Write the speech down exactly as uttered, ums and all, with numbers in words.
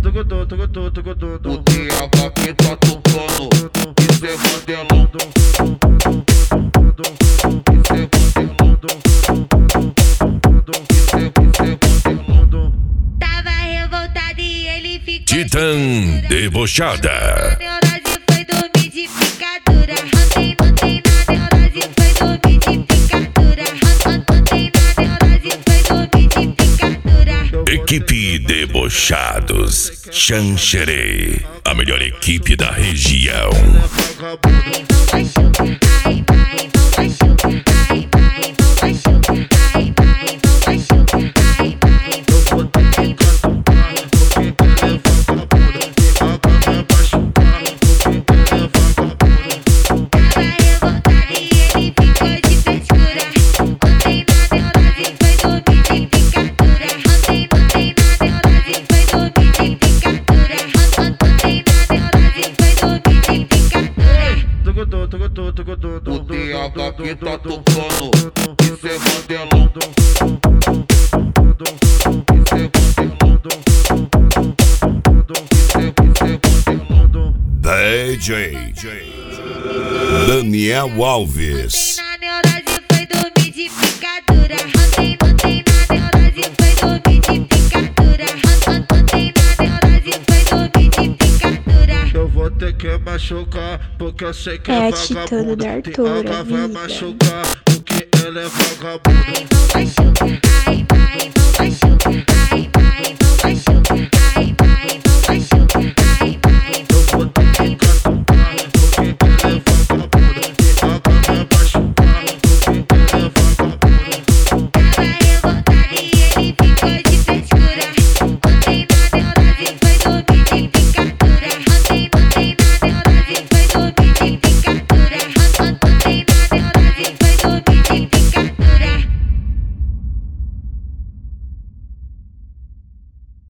O D H que tá tocando, isso é modelão. Isso é modelão. Isso é, isso é modelão. Tava revoltado e ele ficou Titã debochada. neurose foi dormir de picadura. Ontem, ontem na neurose foi dormir de picadura. Ontem na neurose foi dormir de picadura. Equipe Debochados Xanxerê, a melhor equipe da região. Ai, não machuca, ai, ai, não machuca, ai, ai, não machuca, ai, ai, não machuca, ai, ai, tava revoltado e ele ficou de frescura. Ontem na neurose foi dormir de picadura. Ontem, ontem na neurose foi dormir de picadura. Ontem na neurose foi dormir de picadura. O D H que tá tocando, isso é modelão. Isso é modelão. D J Daniel Alves. Na neurose foi dormir de picadura. Ontem, ontem na neurose foi dormir de picadura. Ontem na neurose foi dormir de picadura. Eu vou ter que machucar, porque eu sei que é, É a Titã da Arthur, D H vai amiga. machucar, porque ele é vagabundo. Ai, não machuca, ai, ai, não machuca,